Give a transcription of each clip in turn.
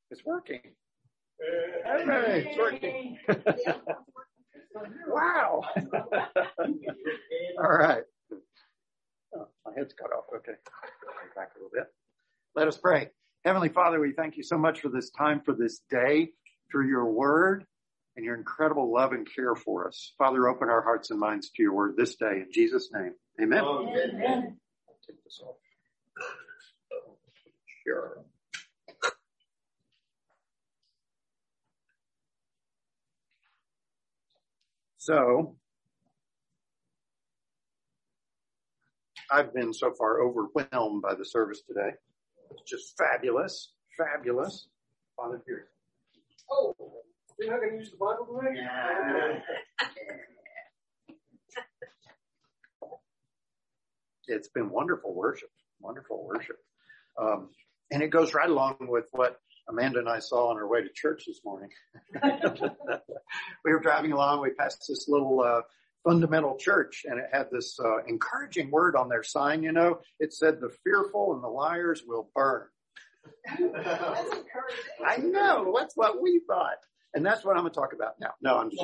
It's working. Hey, it's working. Wow. All right. Oh, my head's cut off. Okay. Back a little bit. Let us pray. Heavenly Father, we thank you so much for this time, for this day, for your word and your incredible love and care for us. Father, open our hearts and minds to your word this day. In Jesus' name, amen. Amen. I'll take this off. Sure. So, I've been so far overwhelmed by the service today. It's just fabulous, fabulous. Father, here. Oh, you're not going to use the Bible today? Yeah. It's been wonderful worship, wonderful worship. And it goes right along with what Amanda and I saw on our way to church this morning. We were driving along. We passed this little fundamental church, and it had this encouraging word on their sign. You know, it said, "The fearful and the liars will burn." That's encouraging. I know. That's what we thought. And that's what I'm going to talk about now. No, I'm just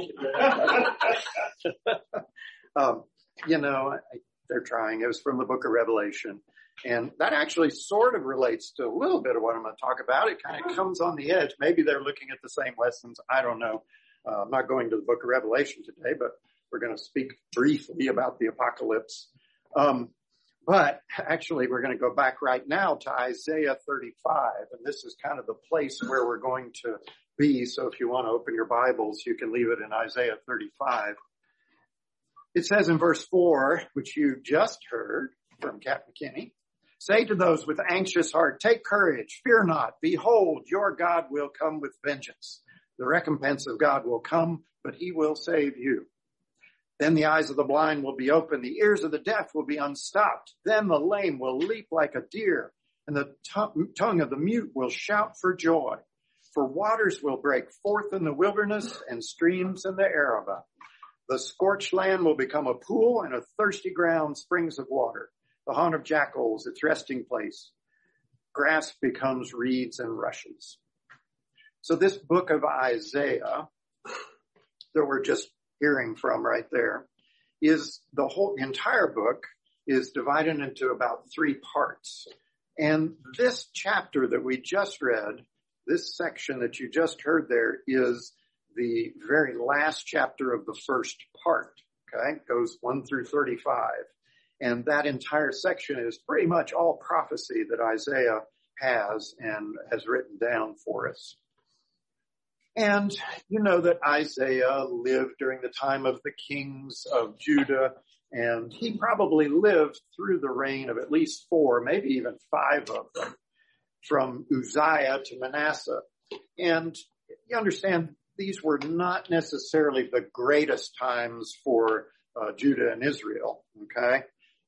kidding. You know, they're trying. It was from the book of Revelation. And that actually sort of relates to a little bit of what I'm going to talk about. It kind of comes on the edge. Maybe they're looking at the same lessons. I don't know. I'm not going to the book of Revelation today, but we're going to speak briefly about the apocalypse. But actually, we're going to go back right now to Isaiah 35. And this is kind of the place where we're going to be. So if you want to open your Bibles, you can leave it in Isaiah 35. It says in verse 4, which you just heard from Captain McKinney, "Say to those with anxious heart, take courage, fear not. Behold, your God will come with vengeance. The recompense of God will come, but he will save you. Then the eyes of the blind will be opened, the ears of the deaf will be unstopped. Then the lame will leap like a deer, and the tongue of the mute will shout for joy. For waters will break forth in the wilderness and streams in the Arabah. The scorched land will become a pool, and a thirsty ground springs of water. The haunt of jackals, its resting place. Grass becomes reeds and rushes." So this book of Isaiah that we're just hearing from right there is the entire book is divided into about 3 parts. And this chapter that we just read, this section that you just heard there, is the very last chapter of the first part. Okay. It goes 1 through 35. And that entire section is pretty much all prophecy that Isaiah has and has written down for us. And you know that Isaiah lived during the time of the kings of Judah, and he probably lived through the reign of at least 4, maybe even 5 of them, from Uzziah to Manasseh. And you understand, these were not necessarily the greatest times for Judah and Israel, okay?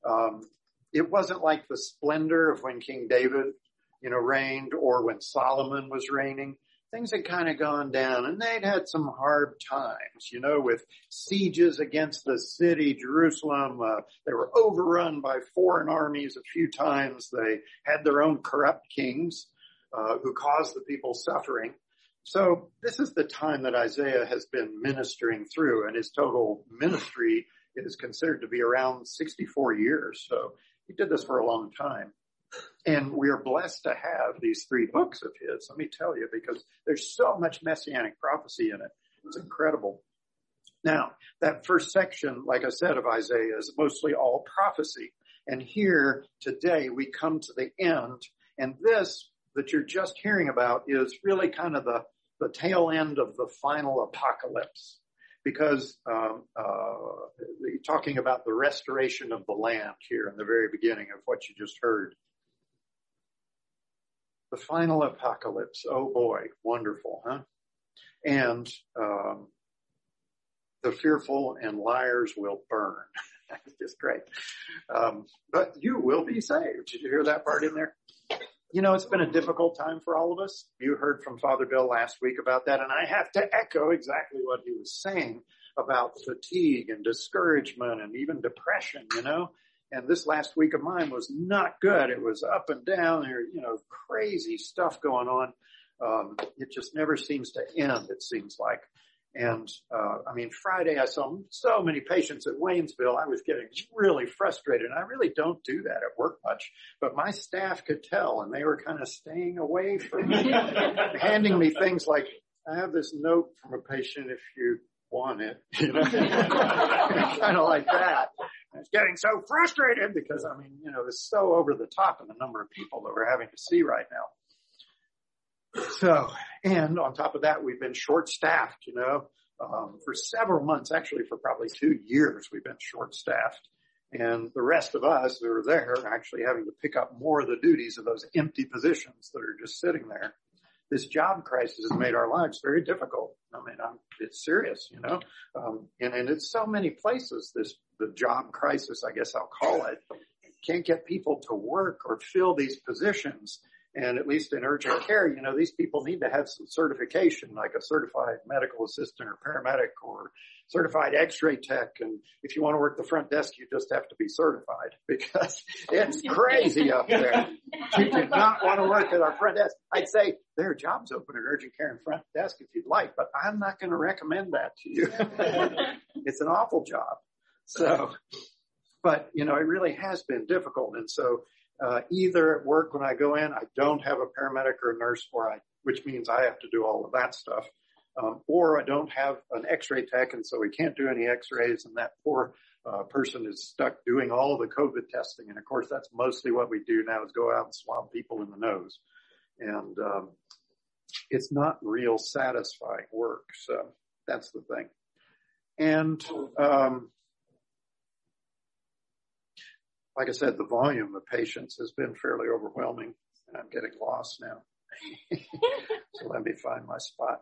It wasn't like the splendor of when King David, reigned, or when Solomon was reigning. Things had kind of gone down, and they'd had some hard times, with sieges against the city, Jerusalem. They were overrun by foreign armies a few times. They had their own corrupt kings who caused the people suffering. So this is the time that Isaiah has been ministering through, and his total ministry is considered to be around 64 years. So he did this for a long time. And we are blessed to have these 3 books of his, let me tell you, because there's so much messianic prophecy in it. It's incredible. Now, that first section, like I said, of Isaiah is mostly all prophecy. And here today we come to the end. And this that you're just hearing about is really kind of the tail end of the final apocalypse. Because talking about the restoration of the land here in the very beginning of what you just heard. The final apocalypse. Oh boy, wonderful, huh? And the fearful and liars will burn. That's just great. But you will be saved. Did you hear that part in there? It's been a difficult time for all of us. You heard from Father Bill last week about that, and I have to echo exactly what he was saying about fatigue and discouragement and even depression, And this last week of mine was not good. It was up and down. There, crazy stuff going on. It just never seems to end, it seems like. And, Friday I saw so many patients at Waynesville. I was getting really frustrated, and I really don't do that at work much, but my staff could tell, and they were kind of staying away from me, handing me things like, I have this note from a patient if you want it, kind of like that. I was getting so frustrated because, it's so over the top in the number of people that we're having to see right now. So, and on top of that, we've been short-staffed, for several months, actually for probably 2 years, we've been short-staffed. And the rest of us that are there are actually having to pick up more of the duties of those empty positions that are just sitting there. This job crisis has made our lives very difficult. It's serious, and it's so many places, the job crisis, I guess I'll call it. Can't get people to work or fill these positions. And at least in urgent care, these people need to have some certification, like a certified medical assistant or paramedic or certified x-ray tech. And if you want to work the front desk, you just have to be certified because it's crazy up there. You do not want to work at our front desk. I'd say there are jobs open at urgent care and front desk if you'd like, but I'm not going to recommend that to you. It's an awful job. So, but, it really has been difficult. And so, either at work when I go in, I don't have a paramedic or a nurse, which means I have to do all of that stuff. Or I don't have an x-ray tech, and so we can't do any x-rays, and that poor person is stuck doing all of the COVID testing. And of course, that's mostly what we do now is go out and swab people in the nose. And it's not real satisfying work. So that's the thing. And like I said, the volume of patients has been fairly overwhelming, and I'm getting lost now. So let me find my spot.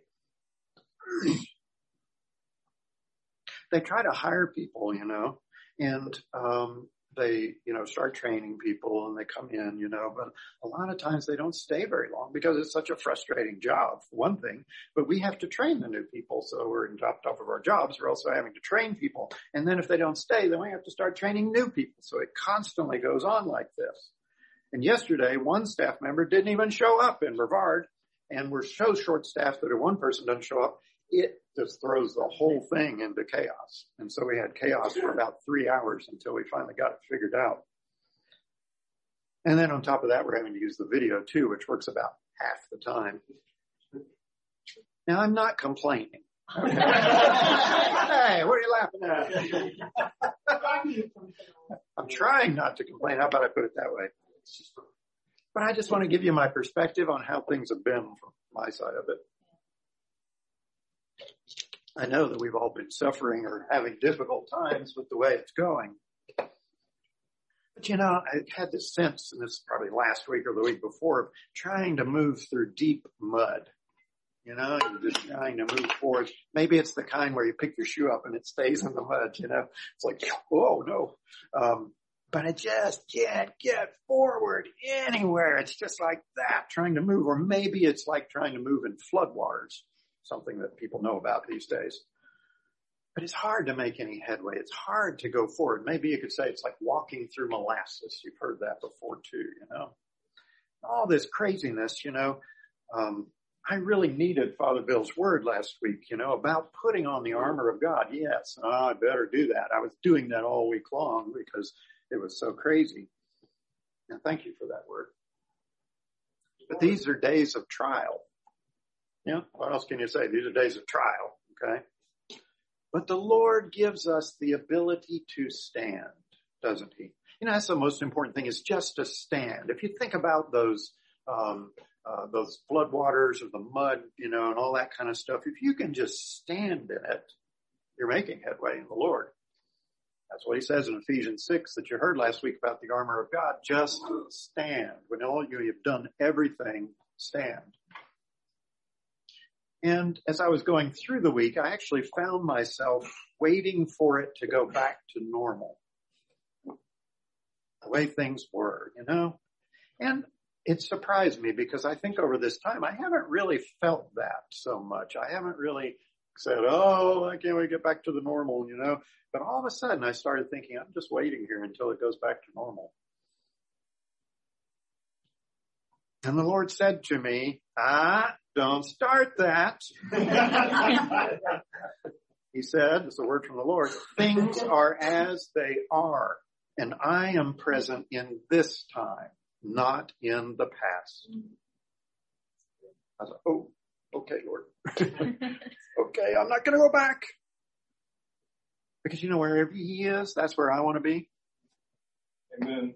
They try to hire people, and they, start training people and they come in, but a lot of times they don't stay very long because it's such a frustrating job, for one thing, but we have to train the new people. So we're on top of our jobs. We're also having to train people. And then if they don't stay, then we have to start training new people. So it constantly goes on like this. And yesterday, one staff member didn't even show up in Brevard, and we're so short-staffed that if one person doesn't show up, it just throws the whole thing into chaos. And so we had chaos for about 3 hours until we finally got it figured out. And then on top of that, we're having to use the video too, which works about half the time. Now, I'm not complaining. Okay. Hey, what are you laughing at? I'm trying not to complain. How about I put it that way? But I just want to give you my perspective on how things have been from my side of it. I know that we've all been suffering or having difficult times with the way it's going. But I had this sense, and this is probably last week or the week before, of trying to move through deep mud. You're just trying to move forward. Maybe it's the kind where you pick your shoe up and it stays in the mud, It's like, oh, no. But I just can't get forward anywhere. It's just like that, trying to move. Or maybe it's like trying to move in floodwaters, something that people know about these days. But it's hard to make any headway. It's hard to go forward. Maybe you could say it's like walking through molasses. You've heard that before too, All this craziness, I really needed Father Bill's word last week, about putting on the armor of God. Yes, I better do that. I was doing that all week long because it was so crazy. And thank you for that word. But these are days of trial. What else can you say? These are days of trial, okay? But the Lord gives us the ability to stand, doesn't he? That's the most important thing, is just to stand. If you think about those floodwaters or the mud, and all that kind of stuff, if you can just stand in it, you're making headway in the Lord. That's what he says in Ephesians 6 that you heard last week about the armor of God. Just stand. When all you have done everything, stand. And as I was going through the week, I actually found myself waiting for it to go back to normal. The way things were, And it surprised me because I think over this time, I haven't really felt that so much. I haven't really said, oh, why can't we get back to the normal, But all of a sudden I started thinking, I'm just waiting here until it goes back to normal. And the Lord said to me, don't start that. He said, it's a word from the Lord, things are as they are, and I am present in this time, not in the past. I was like, oh, okay, Lord. Okay, I'm not going to go back. Because wherever he is, that's where I want to be. Amen.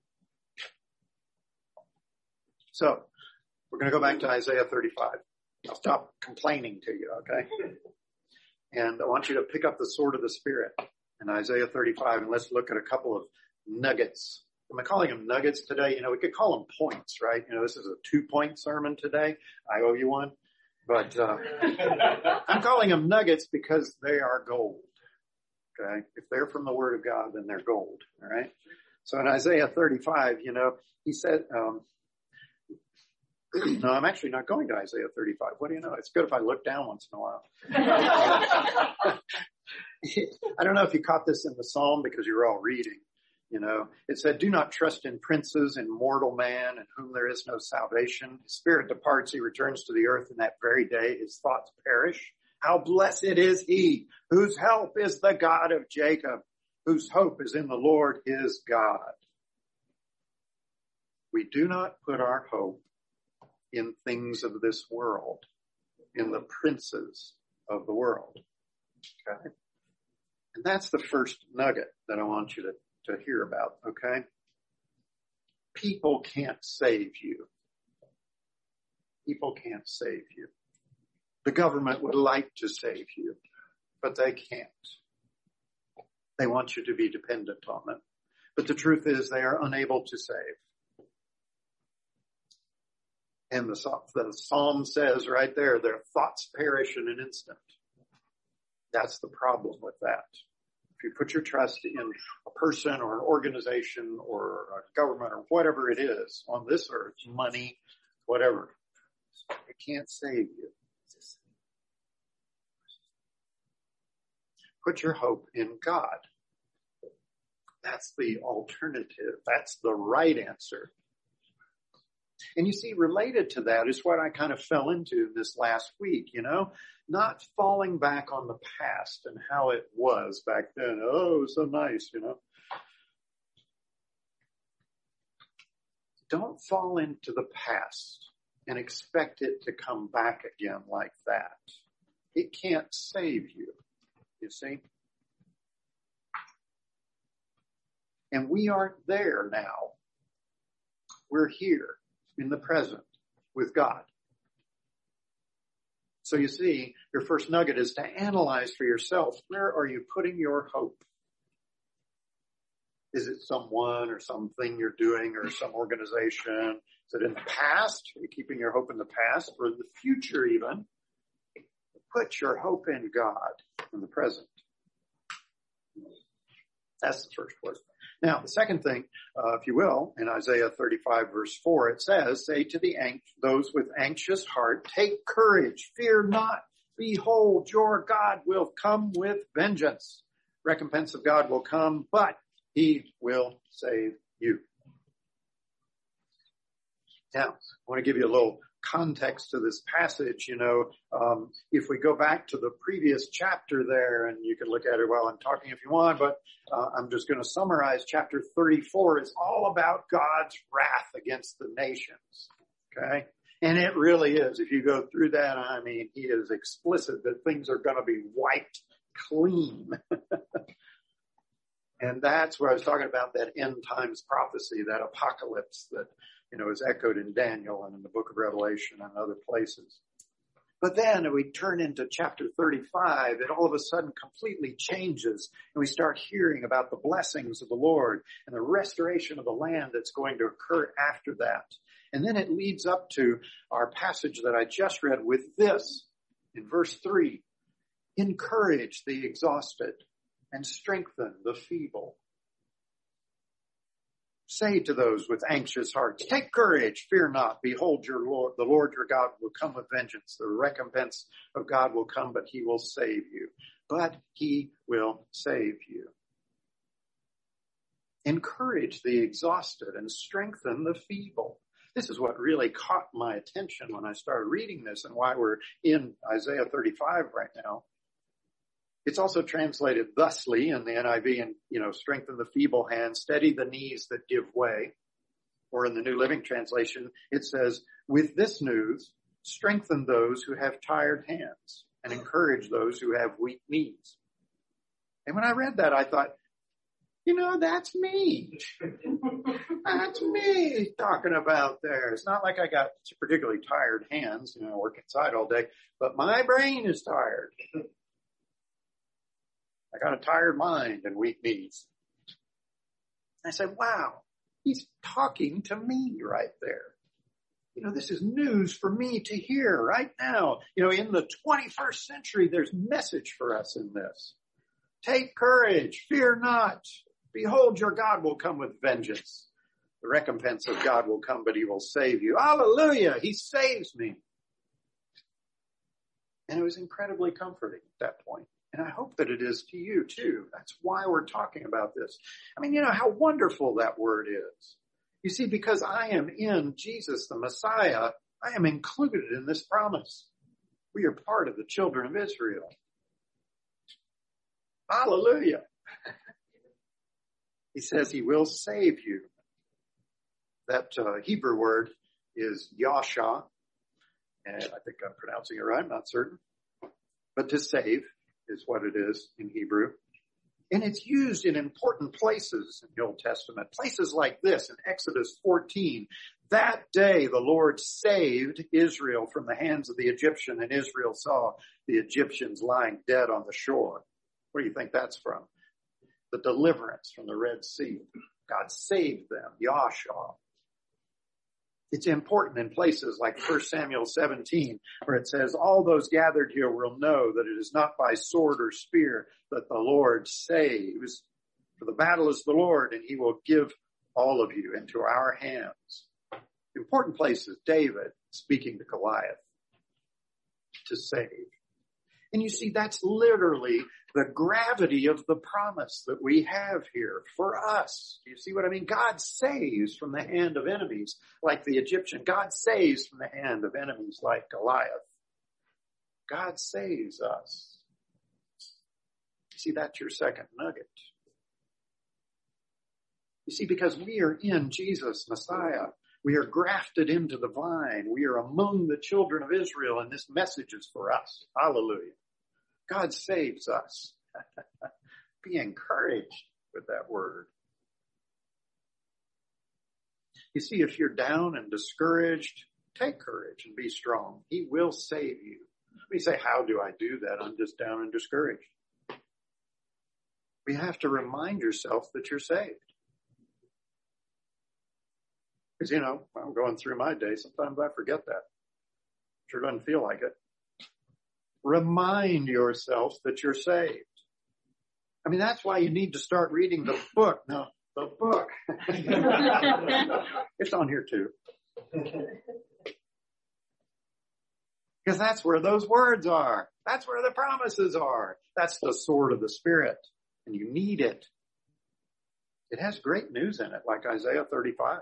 So, we're going to go back to Isaiah 35. I'll stop complaining to you, okay? And I want you to pick up the sword of the Spirit in Isaiah 35, and let's look at a couple of nuggets. Am I calling them nuggets today? We could call them points, right? This is a 2-point sermon today. I owe you one. But I'm calling them nuggets because they are gold, okay? If they're from the Word of God, then they're gold, all right? So in Isaiah 35, he said, no, I'm actually not going to Isaiah 35. What do you know? It's good if I look down once in a while. I don't know if you caught this in the Psalm because you were all reading. It said, do not trust in princes, in mortal man, in whom there is no salvation. His spirit departs, he returns to the earth in that very day. His thoughts perish. How blessed is he whose help is the God of Jacob, whose hope is in the Lord his God. We do not put our hope in things of this world, in the princes of the world. Okay? And that's the first nugget that I want you to hear about, okay? People can't save you. People can't save you. The government would like to save you, but they can't. They want you to be dependent on them. But the truth is they are unable to save. And the Psalm says right there, their thoughts perish in an instant. That's the problem with that. If you put your trust in a person or an organization or a government or whatever it is on this earth, money, whatever, it can't save you. Put your hope in God. That's the alternative. That's the right answer. And you see, related to that is what I kind of fell into this last week, not falling back on the past and how it was back then. Oh, it was so nice, Don't fall into the past and expect it to come back again like that. It can't save you, you see. And we aren't there now. We're here in the present with God. So you see, your first nugget is to analyze for yourself, where are you putting your hope? Is it someone or something you're doing or some organization? Is it in the past? Are you keeping your hope in the past or in the future even? Put your hope in God in the present. That's the first word. Now, the second thing, if you will, in Isaiah 35 verse 4, it says, say to those with anxious heart, take courage, fear not. Behold, your God will come with vengeance. Recompense of God will come, but he will save you. Now, I want to give you a little context to this passage. If we go back to the previous chapter there, and you can look at it while I'm talking if you want, but I'm just going to summarize chapter 34. It's all about God's wrath against the nations. Okay? And it really is. If you go through that, he is explicit that things are going to be wiped clean. And that's where I was talking about that end times prophecy, that apocalypse that, is echoed in Daniel and in the book of Revelation and other places. But then we turn into chapter 35, it all of a sudden completely changes, and we start hearing about the blessings of the Lord and the restoration of the land that's going to occur after that. And then it leads up to our passage that I just read with this in verse 3. Encourage the exhausted and strengthen the feeble. Say to those with anxious hearts, take courage, fear not. Behold, the Lord your God will come with vengeance. The recompense of God will come, but he will save you. But he will save you. Encourage the exhausted and strengthen the feeble. This is what really caught my attention when I started reading this and why we're in Isaiah 35 right now. It's also translated thusly in the NIV and, strengthen the feeble hands, steady the knees that give way. Or in the New Living Translation, it says, with this news, strengthen those who have tired hands and encourage those who have weak knees. And when I read that, I thought, that's me. That's me talking about there. It's not like I got particularly tired hands, I work inside all day, but my brain is tired. I got a tired mind and weak knees. I said, wow, he's talking to me right there. This is news for me to hear right now. In the 21st century, there's message for us in this. Take courage, fear not. Behold, your God will come with vengeance. The recompense of God will come, but he will save you. Hallelujah, he saves me. And it was incredibly comforting at that point. And I hope that it is to you too. That's why we're talking about this. How wonderful that word is. You see, because I am in Jesus, the Messiah, I am included in this promise. We are part of the children of Israel. Hallelujah. He says he will save you. That Hebrew word is Yasha. And I think I'm pronouncing it right. I'm not certain. But to save is what it is in Hebrew. And it's used in important places in the Old Testament. Places like this in Exodus 14. That day the Lord saved Israel from the hands of the Egyptian, and Israel saw the Egyptians lying dead on the shore. Where do you think that's from? The deliverance from the Red Sea. God saved them. Yahshua. It's important in places like 1 Samuel 17, where it says, all those gathered here will know that it is not by sword or spear that the Lord saves. For the battle is the Lord, and he will give all of you into our hands. Important places, David speaking to Goliath to save. And you see, that's literally the gravity of the promise that we have here for us. Do you see what I mean? God saves from the hand of enemies like the Egyptian. God saves from the hand of enemies like Goliath. God saves us. You see, that's your second nugget. You see, because we are in Jesus, Messiah. We are grafted into the vine. We are among the children of Israel, and this message is for us. Hallelujah. God saves us. Be encouraged with that word. You see, if you're down and discouraged, take courage and be strong. He will save you. We say, how do I do that? I'm just down and discouraged. We have to remind yourself that you're saved. Because, I'm going through my day. Sometimes I forget that. Sure doesn't feel like it. Remind yourself that you're saved. That's why you need to start reading the book. No, the book. It's on here too. Because that's where those words are. That's where the promises are. That's the sword of the Spirit. And you need it. It has great news in it, like Isaiah 35.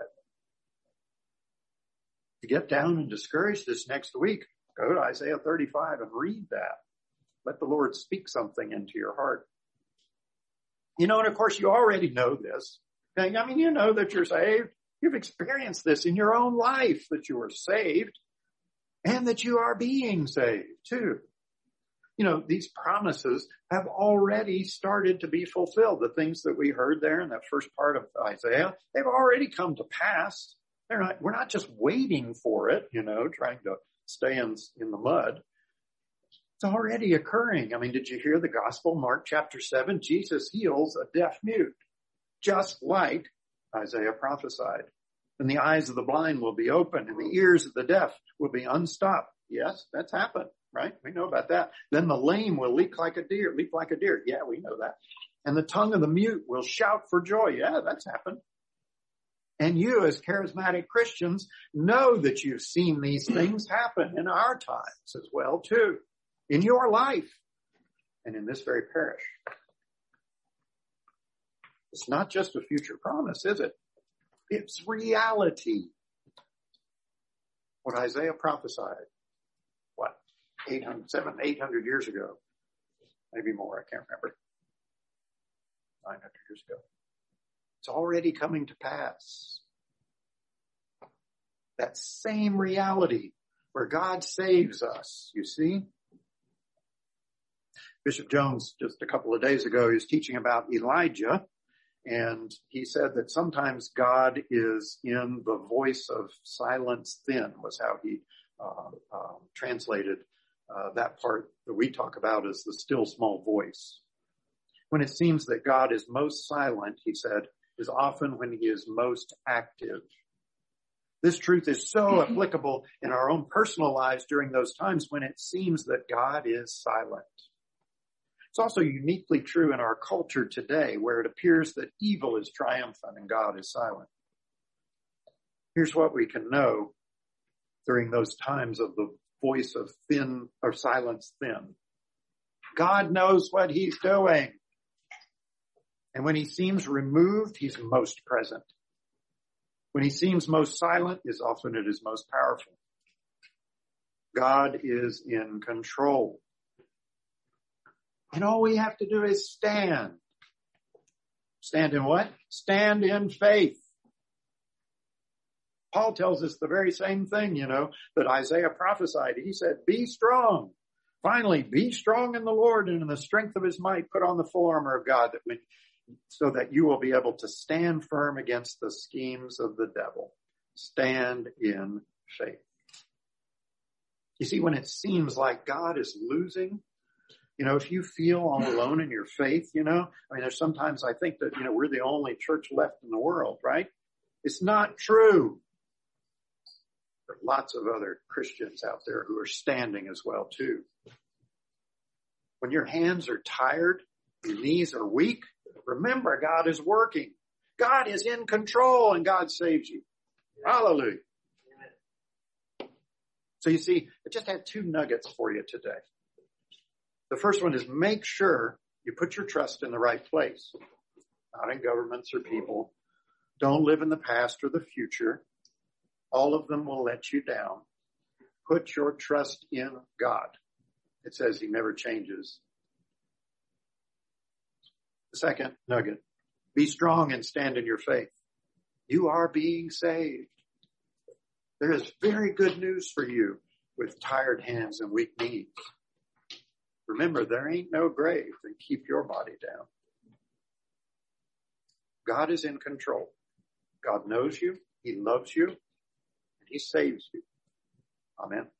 To get down and discouraged this next week, go to Isaiah 35 and read that. Let the Lord speak something into your heart. And of course, you already know this. You know that you're saved. You've experienced this in your own life, that you are saved and that you are being saved too. These promises have already started to be fulfilled. The things that we heard there in that first part of Isaiah, they've already come to pass. We're not just waiting for it, trying to stay in the mud. It's already occurring. Did you hear the gospel? Mark chapter 7, Jesus heals a deaf mute, just like Isaiah prophesied. And the eyes of the blind will be opened and the ears of the deaf will be unstopped. Yes, that's happened, right? We know about that. Then the lame will leap like a deer. Yeah, we know that. And the tongue of the mute will shout for joy. Yeah, that's happened. And you as charismatic Christians know that you've seen these things happen in our times as well too. In your life and in this very parish. It's not just a future promise, is it? It's reality. what Isaiah prophesied, 800 years ago, maybe more, I can't remember, 900 years ago. It's already coming to pass. That same reality where God saves us, you see? Bishop Jones, just a couple of days ago, he was teaching about Elijah, and he said that sometimes God is in the voice of silence thin, was how he translated that part that we talk about as the still small voice. When it seems that God is most silent, he said, is often when he is most active. This truth is so applicable in our own personal lives during those times when it seems that God is silent. It's also uniquely true in our culture today, where it appears that evil is triumphant and God is silent. Here's what we can know during those times of the voice of thin or silence thin. God knows what he's doing. And when he seems removed, he's most present. When he seems most silent is often it is most powerful. God is in control. And all we have to do is stand. Stand in what? Stand in faith. Paul tells us the very same thing, that Isaiah prophesied. He said, be strong. Finally, be strong in the Lord and in the strength of his might. Put on the full armor of God so that you will be able to stand firm against the schemes of the devil. Stand in faith. You see, when it seems like God is losing, if you feel all alone in your faith, there's sometimes I think that, we're the only church left in the world, right? It's not true. There are lots of other Christians out there who are standing as well, too. When your hands are tired, your knees are weak, remember God is working. God is in control and God saves you. Hallelujah. So you see, I just had 2 nuggets for you today. The first one is make sure you put your trust in the right place, not in governments or people. Don't live in the past or the future. All of them will let you down. Put your trust in God. It says he never changes. The second nugget, be strong and stand in your faith. You are being saved. There is very good news for you with tired hands and weak knees. Remember, there ain't no grave that keep your body down. God is in control. God knows you. He loves you. And he saves you. Amen.